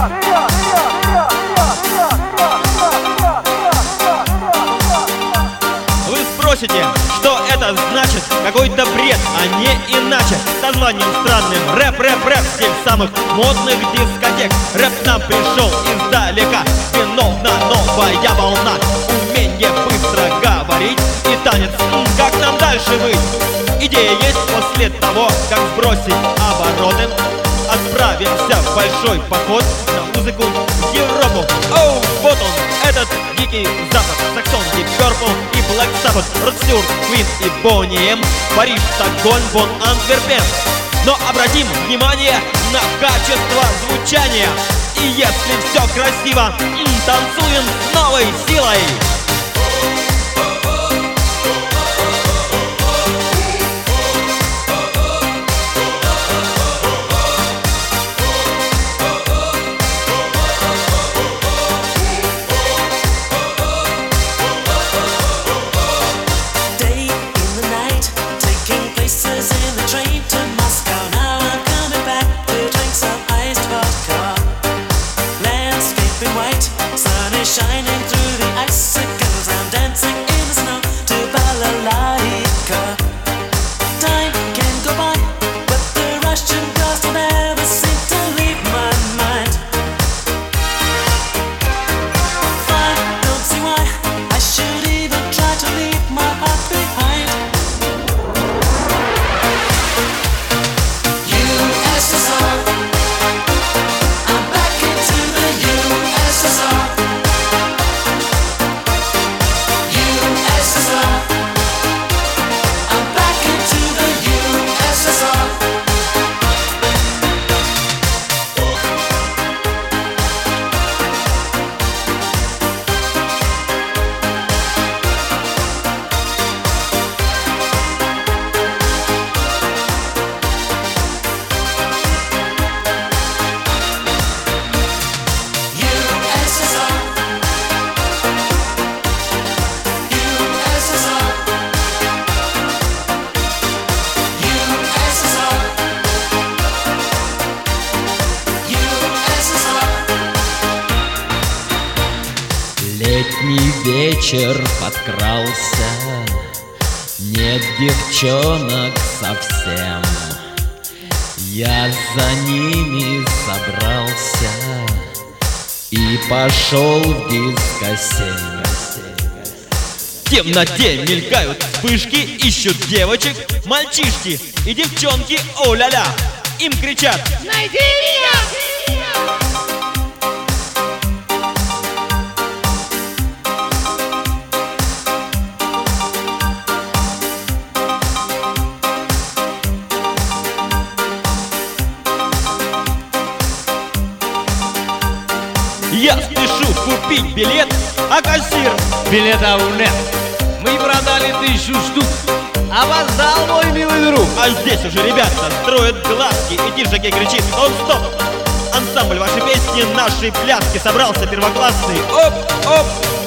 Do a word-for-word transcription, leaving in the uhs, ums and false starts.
Вы спросите, что это значит? Какой-то бред, а не иначе. Названием странным рэп, рэп, рэп. Стиль самых модных дискотек. Рэп нам пришел издалека. Виновна новая волна. Умение быстро говорить и танец, как нам дальше быть. Идея есть после того, как сбросить обороты. Отправимся в большой поход на музыку в Европу. Оу, вот он, этот дикий запад. Саксон, Deep Purple и Black Sabbath, Rod Stewart, Queen и Boney M, Париж, Стокгольм, Бонн, Антверпен. Но обратим внимание на качество звучания. И если все красиво, танцуем с новой силой. Shining through the icicles, I'm dancing in the snow to balalaika. Time can go by, but the Russian girls don't ever seem to leave my mind. I don't see why I should even try to leave my heart behind. U S S R, I'm back into the U S S R. Летний вечер подкрался, нет девчонок совсем. Я за ними собрался и пошел в дискосень. В темноте мелькают вспышки, ищут девочек, мальчишки и девчонки, о-ля-ля. Им кричат: найди меня! Я спешу купить билет, а кассир: билетов нет, мы продали тысячу штук, опоздал мой милый друг. А здесь уже ребята строят глазки, и диджей кричит: он стоп! Ансамбль вашей песни, нашей пляски собрался первоклассный. Оп, оп,